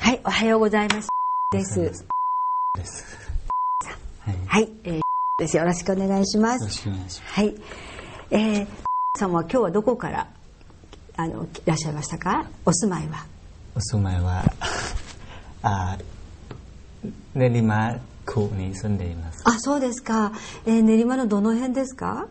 はい、おはようございます。です。はい、です。よろしくお願いします。 よろしくお願いします。 はい、さんは今日はどこからいらっしゃいましたか？お住まいは？ お住まいは練馬区に住んでいます。 あ、そうですか。練馬のどの辺ですか？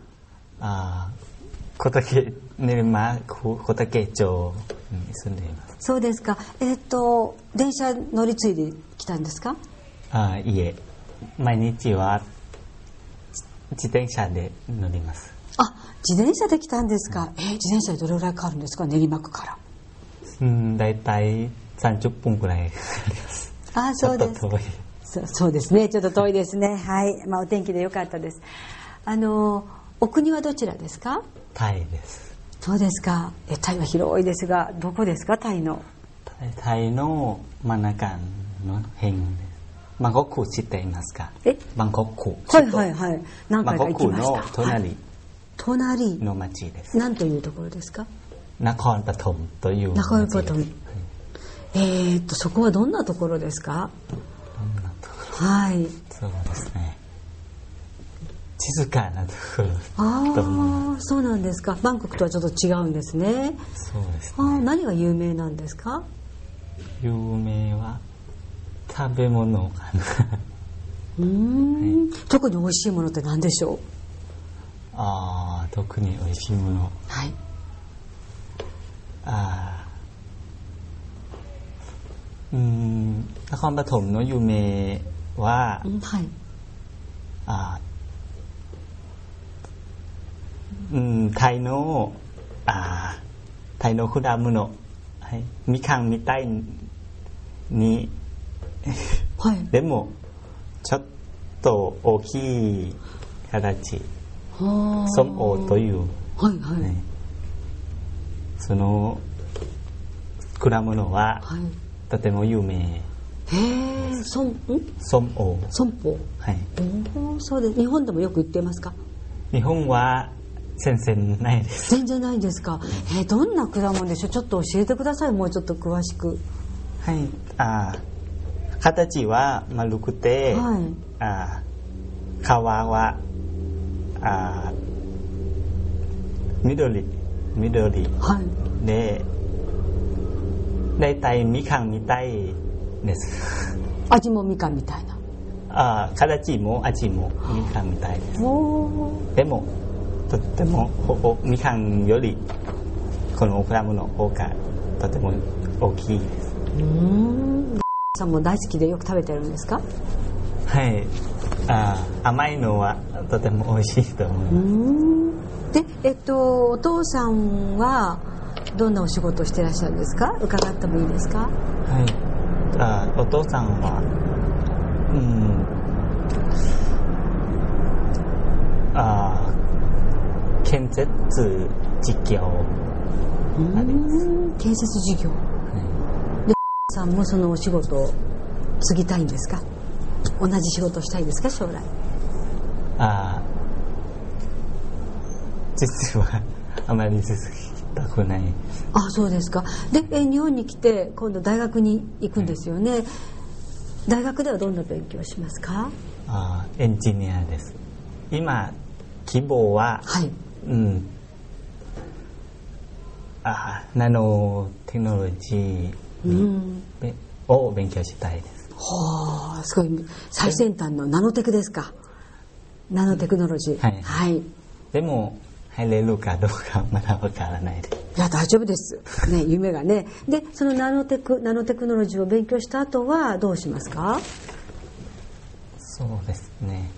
練馬区小竹町に住んでいます。 そうですか。電車乗り継いできたんですか？ いえ、毎日は自転車で乗ります。 あ、自転車で来たんですか。自転車でどれぐらいかかるんですか？練馬区から。 だいたい30分くらいかかります。 そうです。 ちょっと遠い。 そうですね。ちょっと遠いですね。はい。お天気でよかったです。お国はどちらですか？ タイです。 そうですか。タイは広いですが、どこですか？タイの。 タイの真ん中の辺です。バンコク知っていますか？バンコク。 はいはいはい。何回か行きました。 バンコクの隣の町です。 何というところですか？ ナコンパトムという町です。 ナコンパトム。そこはどんなところですか？ どんなところ？ はい。 そうですね。静かなところ。 そうなんですか。バンコクとはちょっと違うんですね。 そうですね。 何が有名なんですか？ 有名は食べ物かな。 特に美味しいものって何でしょう？ 特に美味しいもの。 はい。 นครปฐมの有名は、 はい。 タイの果物、みかんみたいに、 はい、 でもちょっと大きい形、ソンオという、 はいはい、 その果物は、とても有名。 ソンオ。はい。 そうです。日本でもよく売ってますか？ 日本は全然ないです。 全然ないんですか？どんな果物でしょう？ちょっと教えてください。もうちょっと詳しく。 はい。形は丸くて、皮は緑、で、だいたいみかんみたいです。 味もみかんみたいな。 形も味もみかんみたいです。でもとてもみかんよりこの果物の方がとても大きいです。 さんも大好きでよく食べてるんですか？ はい。甘いのはとても美味しいと思います。 で、お父さんはどんなお仕事をしていらっしゃるんですか？伺ってもいいですか？ はい。お父さんは建設事業あります。 建設事業。で、さんもそのお仕事を継ぎたいんですか？同じ仕事をしたいですか？将来。 実はあまり続きたくない。 そうですか。で、日本に来て今度大学に行くんですよね。大学ではどんな勉強をしますか？ エンジニアです。今希望は、ナノテクノロジーを勉強したいです。 すごい最先端のナノテクですか？ナノテクノロジー。はい。 でも入れるかどうかまだわからないです。 いや、大丈夫ですね、夢がね。で、そのナノテクノロジーを勉強した後はどうしますか？ そうですね。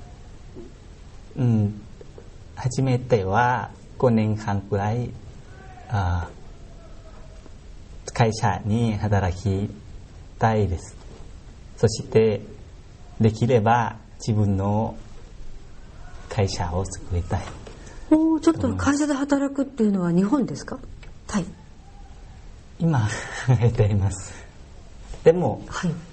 初めては5年間くらい会社に働きたいです。そしてできれば自分の会社を作りたい。 ちょっと会社で働くっていうのは日本ですか？タイ？ 今考えています。でも、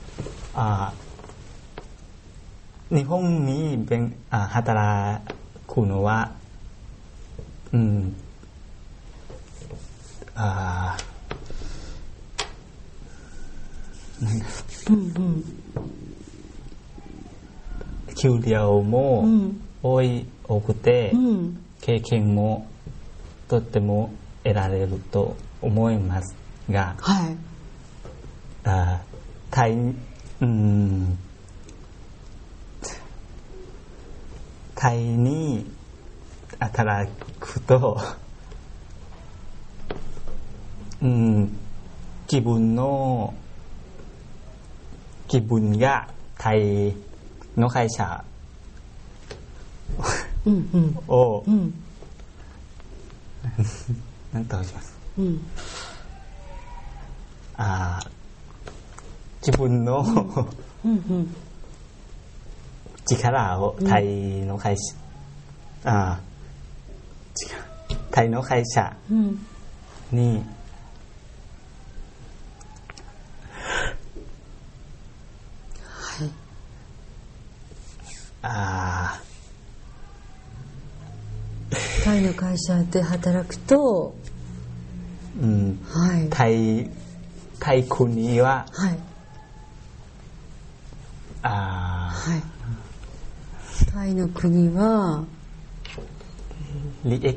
日本に働くのはうん給料もうん多くて、 うん経験もとっても得られると思いますが、 はいタイに働くと、気分がタイの会社うんうんをうん何とします。 うん自分のうんうん力をタイの会社、タイの会社うんにはいタイの会社で働くと、はいタイ国ははいはいタイの国は利益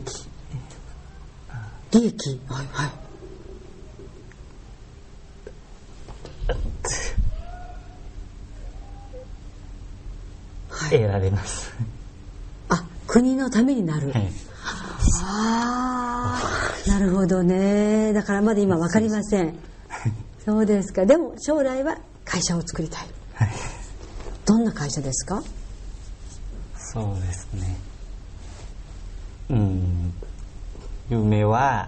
はいはい得られます。 国のためになる、 はい、 なるほどね。だからまだ今分かりません。そうですか。でも将来は会社を作りたい、 はい、 どんな会社ですか？ そうですね、夢は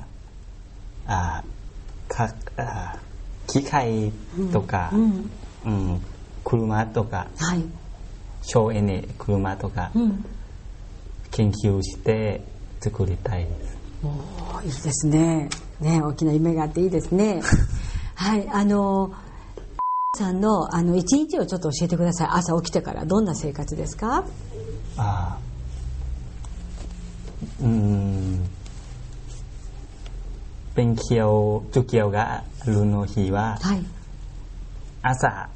機械とか、車とか、 はい、 省エネ車とか、研究して作りたいです。 いいですね。大きな夢があっていいですね。はい、さんの一日をちょっと教えてください。朝起きてからどんな生活ですか？ 授業があるの日は、 はい、 朝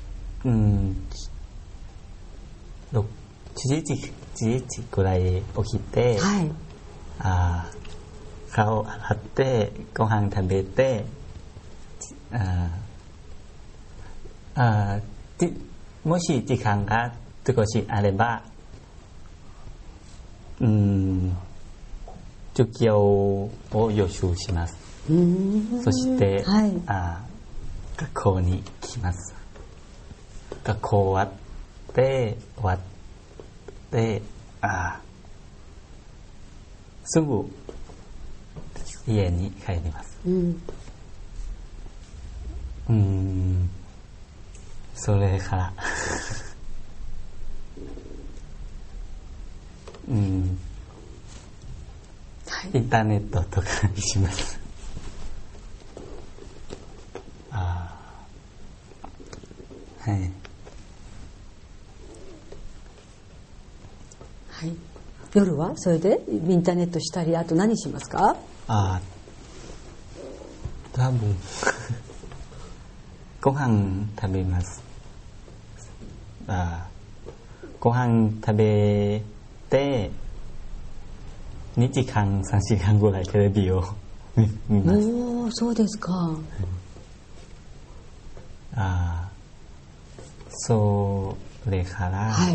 7時くらい起きて、 はい、 顔を洗ってご飯食べて、もし時間が少しあれば授業を予習します。そして、 はい、 学校に来ます。学校終わってすぐ家に帰ります。それからインターネットとかにします。はい。 はい。夜はそれでインターネットしたり、あと何しますか？ 多分ご飯食べます。ご飯食べて2時間3時間ぐらいテレビを見ます。 そうですか。 それから、 はい、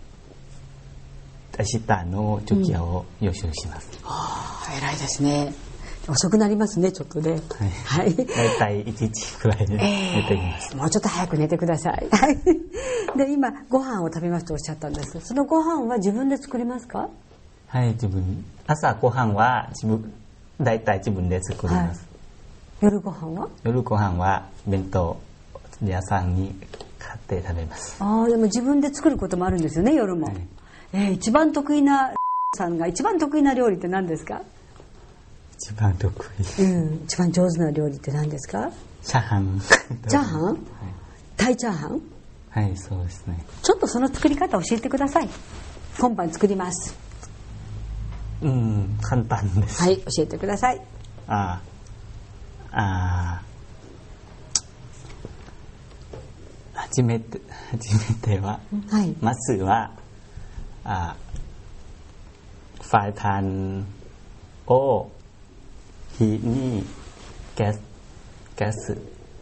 明日の授業を予習します。 偉いですね。遅くなりますね、ちょっとね。 はい。だいたい1時くらいで寝ています。 もうちょっと早く寝てください。で、今ご飯を食べますとおっしゃったんです。そのご飯は自分で作りますか？ はい、朝ご飯はだいたい自分で作ります。はい、 夜ご飯は？夜ご飯は弁当屋さんに買って食べます。 でも自分で作ることもあるんですよね、夜も。はい、一番得意なさんが一番得意な料理って何ですか？ 一番得意、 一番上手な料理って何ですか？ チャーハン。 チャーハン、はい、タイチャーハン。 はい、そうですね。 ちょっとその作り方教えてください。今晩作ります。 簡単です。 はい、教えてください。 初めては、 はい、 まずはフライパンを火にガス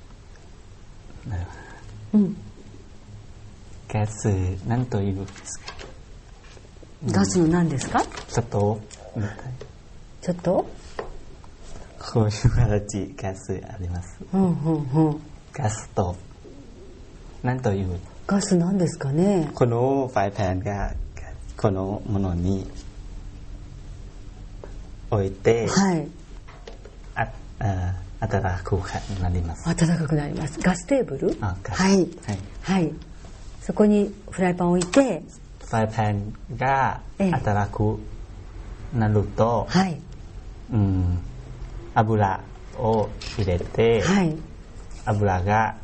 何というですか？ ガスの何ですか？ ちょっとみたい。 ちょっとこういう形ガスあります。ガスと何という？ ガスなんですかね。 このフライパンがこのものに置いて、 はい、 暖かくなります。 暖かくなります。ガステーブル？はいはいはい。そこにフライパンを置いて、 フライパンが暖かくなると、 はい、 油を入れて、はい、油が、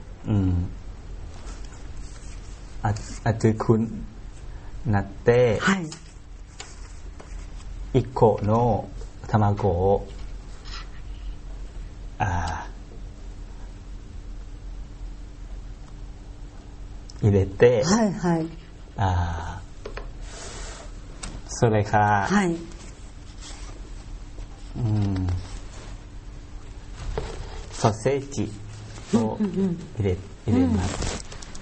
熱くなって、はい、1個の卵を入れて、はいはい、それから、はい、ソーセージを入れます。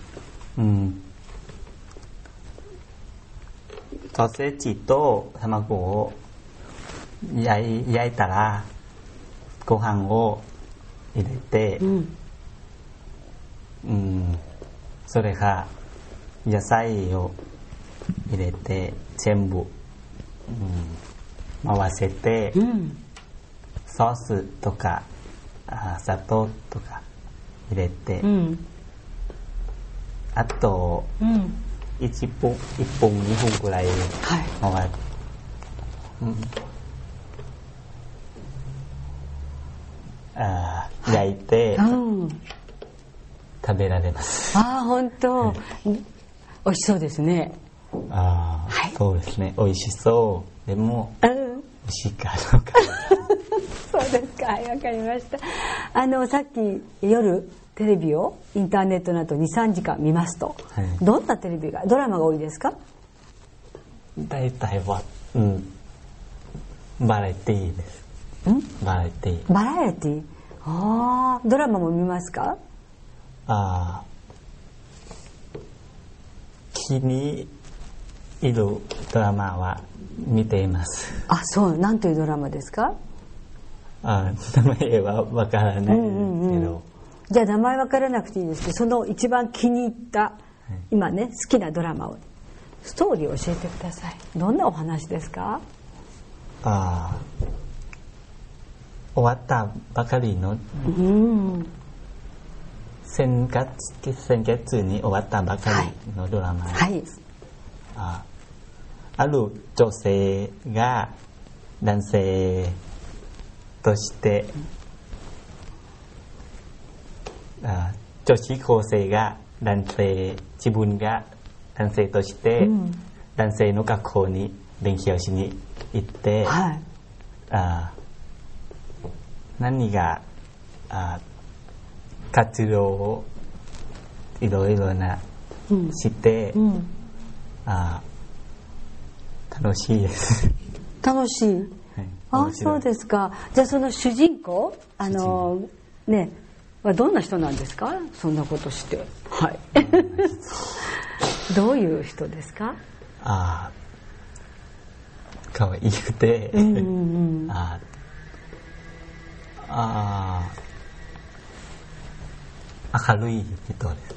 ソーセージと卵を焼いたらご飯を入れて、それから野菜を入れて全部、回せて、ソースとか砂糖とか入れて、あと、1分2分ぐらい回って、焼いて、食べられます。 本当、美味しそうですね。 そうですね、美味しそう。でも、美味しいかどうか。 そうですか、はい、わかりました。さっき夜テレビをインターネットなど 2,3 時間見ますと、はい、どんなテレビがドラマが多いですか？ 大体は、バラエティーです。バラエティー。ドラマも見ますか？ 気に入るドラマは見ています。 そう、何というドラマですか？ 名前はわからないけど、 じゃあ名前わからなくていいですけど、その一番気に入った、今ね好きなドラマをストーリーを教えてください。どんなお話ですか？ 終わったばかりの、先月に終わったばかりのドラマです。ある女性が男性として女子高生が自分が男性として、男性の学校に勉強しに行って、何が活動をいろいろなして、楽しいです。 楽しい。そうですか。じゃあその主人公はどんな人なんですか？そんなことして。はい。どういう人ですか？可愛くて、明るい人です。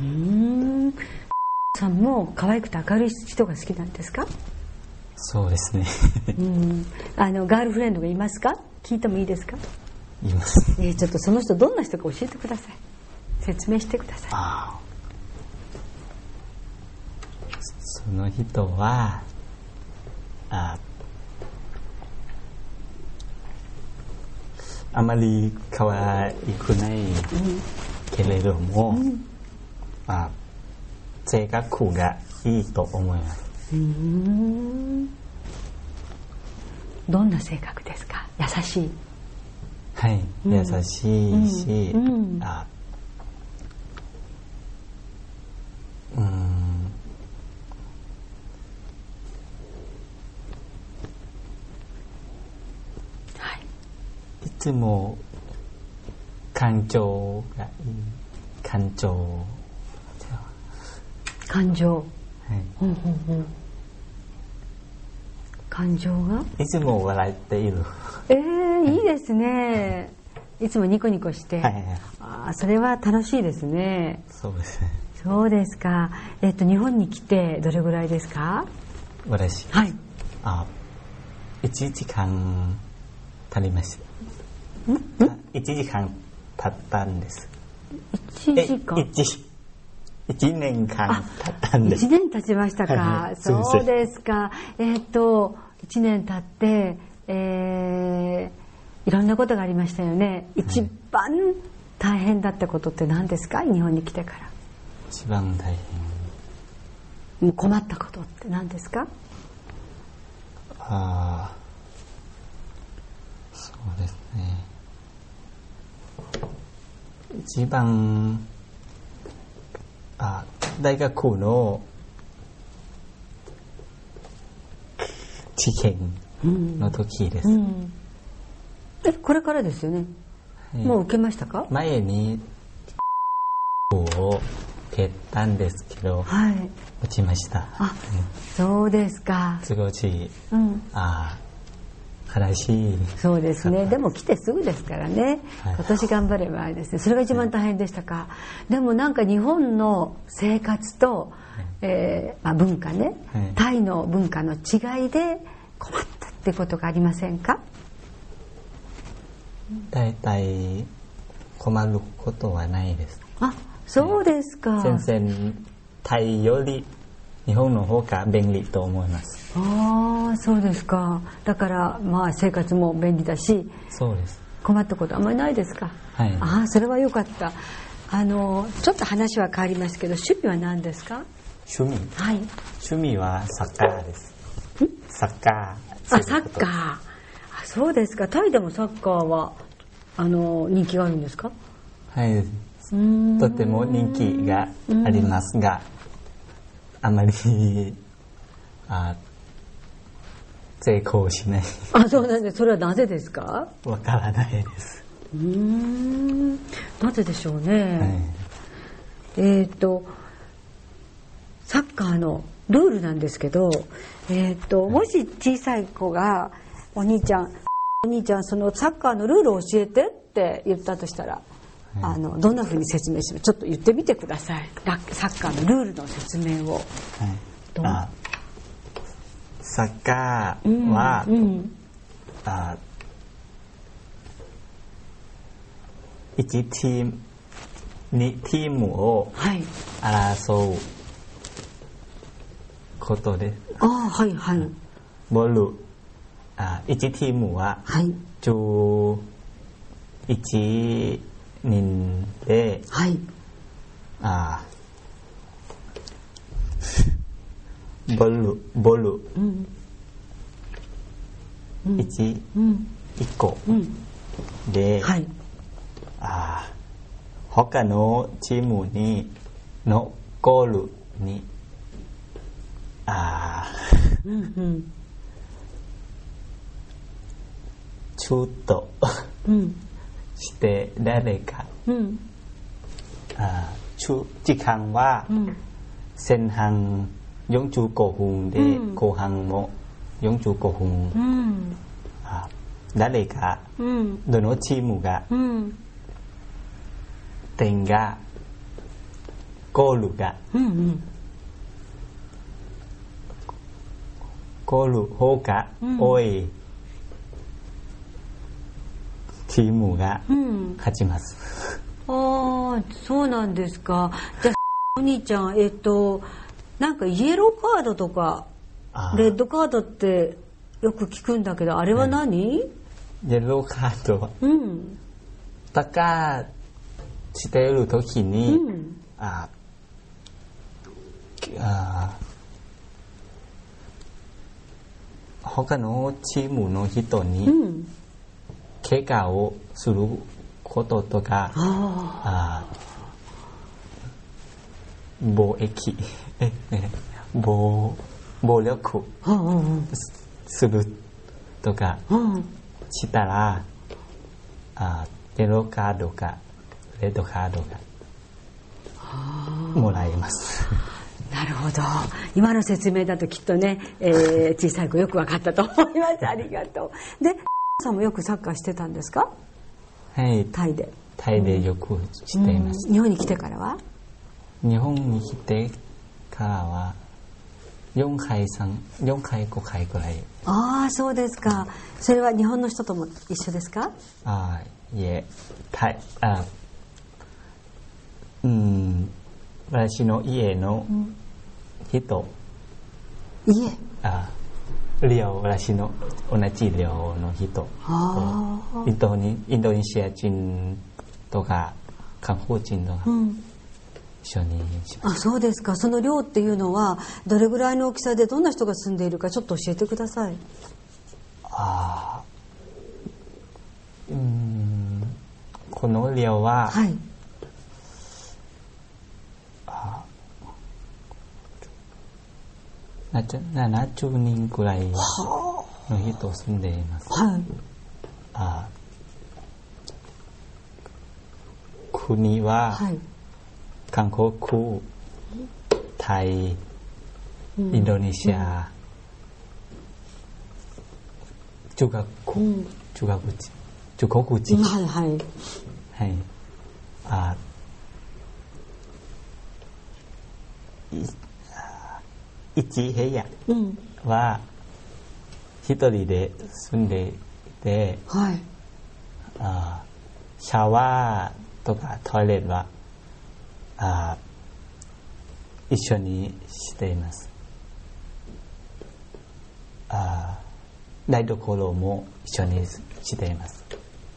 さんも可愛くて明るい人が好きなんですか？ そうですね。 ガールフレンドがいますか？聞いてもいいですか？ います。 ちょっとその人どんな人か教えてください。説明してください。 その人はあまり可愛くないけれども、性格がいいと思います。 どんな性格ですか？優しい。 はい、優しいし、 つも感情がいい。感情。 感情。 はい。 感情がいつも笑っている。 いいですね。いつもニコニコして。それは楽しいですね。 そうですね。 そうですか。日本に来てどれぐらいですか？ 私。 はい。 1時間経りました。1時間経ったんです。 1時間 1年間経ったんです。 1年経ちましたか。そうですか。1年経って、いろんなことがありましたよね。一番大変だったことって何ですか？日本に来てから。 一番大変。 もう困ったことって何ですか？ そうですね。一番大学の試験の時です。 これからですよね。もう受けましたか？ 前にを受けたんですけど、落ちました。 そうですか。 少し悲しい。 そうですね。でも来てすぐですからね。今年頑張ればですね。それが一番大変でしたか。でもなんか日本の生活と、文化ね、タイの文化の違いで困ったってことがありませんか？ だいたい困ることはないです。 そうですか。 全然タイより日本の方が便利と思います。 そうですか。だから生活も便利だし、 そうです。 困ったことあんまりないですか？それはよかった。ちょっと話は変わりますけど、趣味は何ですか？ 趣味。趣味はサッカーです。サッカー。 サッカー。そうですか。タイでもサッカーは人気があるんですか？ はい。とても人気がありますが、あまり成功しない。 そうなんです。それはなぜですか？ わからないです。 なぜでしょうね。サッカーのルールなんですけど、もし小さい子がお兄ちゃんそのサッカーのルールを教えてって言ったとしたら、どんなふうに説明します？ちょっと言ってみてください。サッカーのルールの説明を。 サッカーは、1チーム2チームを争うことです。ボール1チームは11人で、ボール1個で、他のチームのゴールにシュートして誰か、時間は前半45分で、後半も45分、誰か、どのチームが、点がゴールが、ゴール方が多いチームが勝ちます。 そうなんですか。じゃあお兄ちゃん、なんかイエローカードとかレッドカードってよく聞くんだけど、あれは何？ イエローカードは、サッカーしている時に、他のチームの人に、怪我をすることとか、暴力するとかしたら、 イエローカードかレッドカードがもらえます。 なるほど。今の説明だときっとね、小さい子よく分かったと思います。ありがとう。で、さんもよくサッカーしてたんですか？ はい。 タイで。 タイでよくしています。 日本に来てからは？ 日本に来てからは4回5回くらい。 ああ、そうですか。それは日本の人とも一緒ですか？ いえ、私の家の人、私の同じ寮の人、インドネシア人とか韓国人とか一緒にしました。 そうですか。その寮っていうのはどれぐらいの大きさでどんな人が住んでいるかちょっと教えてください。 この寮は、70人くらいの人住んでいます。国は、韓国、タイ、インドネシア、中国人、1部屋は一人で住んでいて、シャワーとかトイレは一緒にしています。台所も一緒にしています。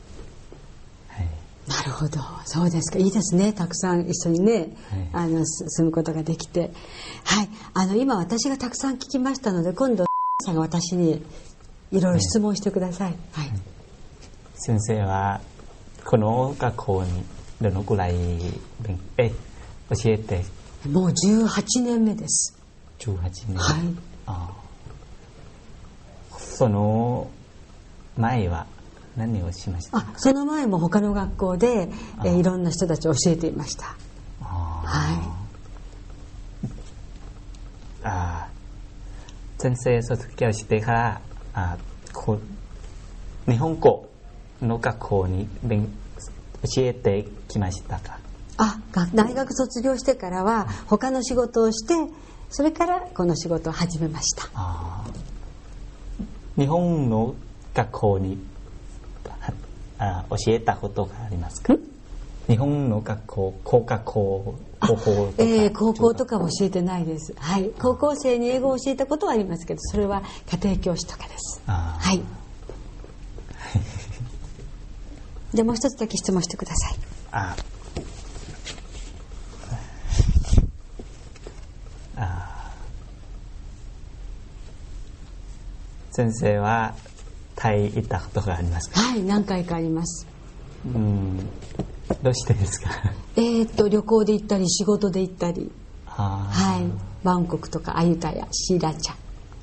なるほど。そうですか。いいですね。たくさん一緒にね、住むことができて。今私がたくさん聞きましたので、今度さんが私にいろいろ質問してください。 先生はこの学校にどのくらい教えて？ もう18年目です。 18年。その前は何をしましたか？ その前も他の学校で、いろんな人たちを教えていました。 先生卒業してから日本語の学校に教えてきましたか？ 大学卒業してからは他の仕事をして、それからこの仕事を始めました。 日本の学校に教えたことがありますか？日本の学校、高校とか。 高校とかは教えてないです。高校生に英語を教えたことはありますけど、それは家庭教師とかです。でもう一つだけ質問してください。 先生はタイ行ったことがありますか？ 何回かあります。 どうしてですか？ 旅行で行ったり仕事で行ったり、バンコクとかアユタヤ、シーラチ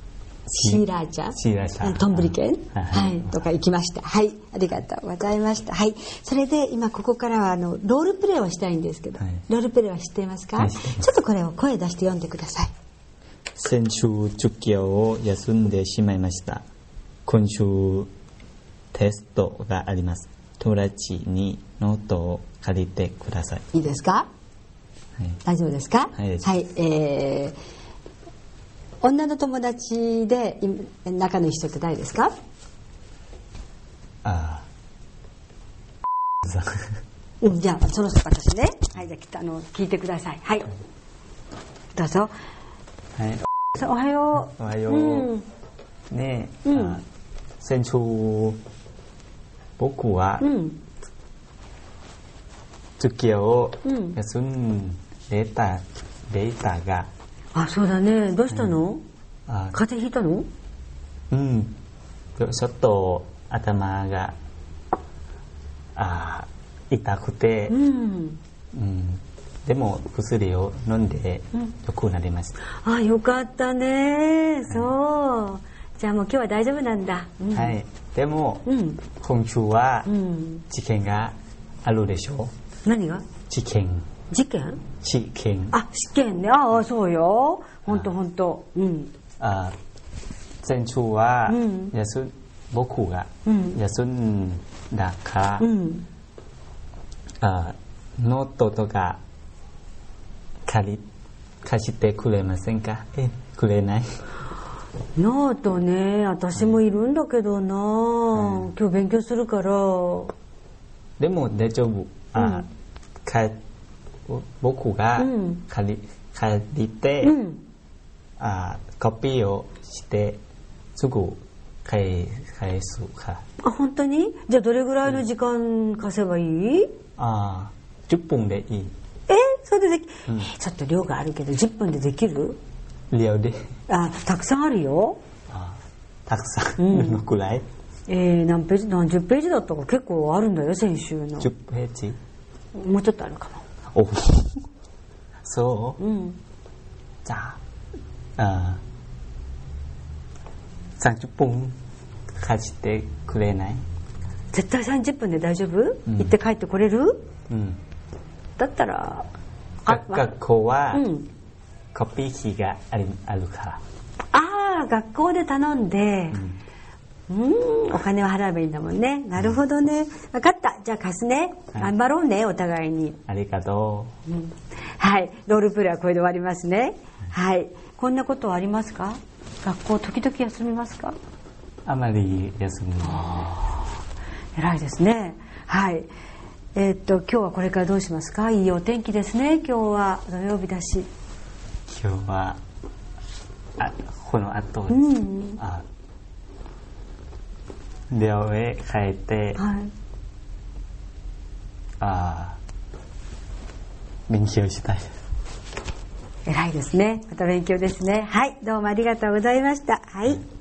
ャ、トンブリ県、とか行きました。ありがとうございました。それで今ここからはロールプレイをしたいんですけど、ロールプレイは知っていますか？ちょっとこれを声出して読んでください。 先週授業を休んでしまいました。今週テストがあります。友達にノートを借りてください。 いいですか？大丈夫ですか？女の友達で仲のいい人って誰ですか？じゃあその人私ね。じゃあ聞いてください。どうぞ。おはよう。 おはよう。ねえ、先週僕は授業を休んでたが。 そうだね。どうしたの？風邪ひいたの？ ちょっと頭が痛くて、でも薬を飲んで良くなりました。 よかったね。そうじゃあもう今日は大丈夫なんだ。 はい。でも、今週は事件があるでしょう。 何が？ 事件。 事件？ 試験。 あ、試験ね。ああ、そうよ。本当。 先週は僕が休んだから、ノートとか貸してくれませんか？くれない？ ノートね、私もいるんだけどな、今日勉強するから。 でも大丈夫。僕が借りて、コピーをしてすぐ返すか。 あ、本当に？じゃあどれぐらいの時間貸せばいい ？10分でいい。 それでちょっと量があるけど10分でできる？ 量で。 たくさんあるよ。 たくさん？どのくらい？ 何ページ？何十ページだったか結構あるんだよ、先週の。 10ページ？ もうちょっとあるかも。 そう？じゃあ、30分貸してくれない？ 絶対30分で大丈夫？行って帰ってこれる？だったら学校はコピー機があるから。 学校で頼んで、お金を払えばいいんだもんね。なるほどね。分かった。じゃあ貸すね。頑張ろうね、お互いに。 ありがとう。 はい。ロールプレイはこれで終わりますね。はい。こんなことはありますか？学校時々休みますか？ あまり休みない。 偉いですね。はい。今日はこれからどうしますか？いいお天気ですね。今日は土曜日だし。 今日はこの後、寮へ帰って、勉強したい。 偉いですね。また勉強ですね。はい、どうもありがとうございました。はい。